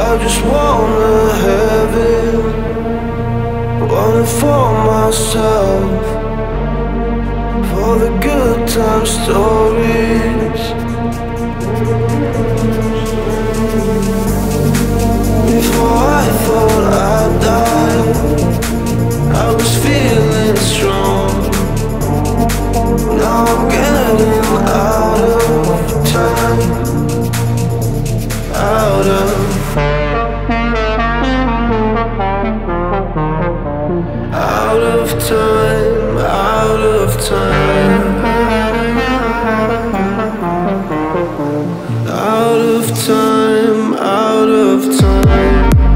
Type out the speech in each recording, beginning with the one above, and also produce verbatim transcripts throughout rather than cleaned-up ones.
I just wanna have it, want it for myself, for the good time stories. Before I thought I'd die, I was feeling strong. Now I'm getting out of time, out of Out of time, out of time, out of time, out of time.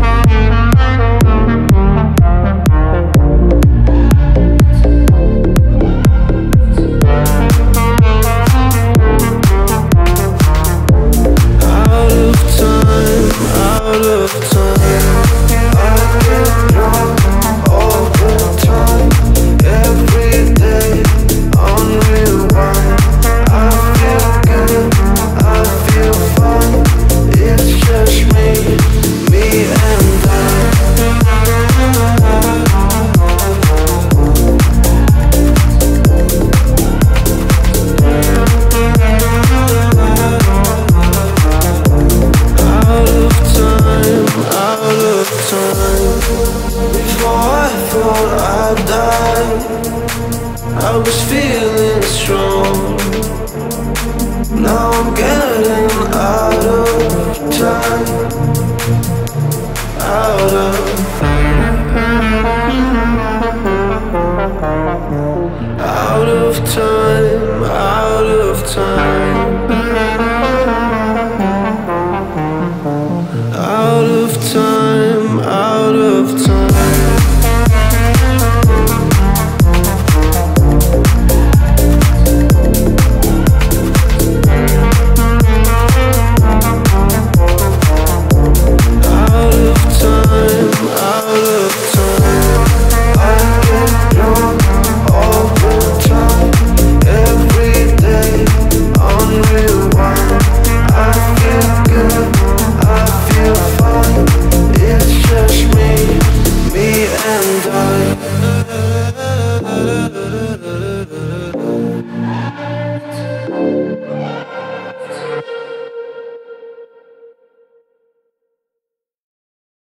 Out of time, out of time. I get drunk all the time, every day, on rewind. I feel good, I feel fine. It's just me, me and I. Out of time, out of time. Before I thought I'd die, I was feeling strong. Now I'm getting out of time, out of Out of time, out of time.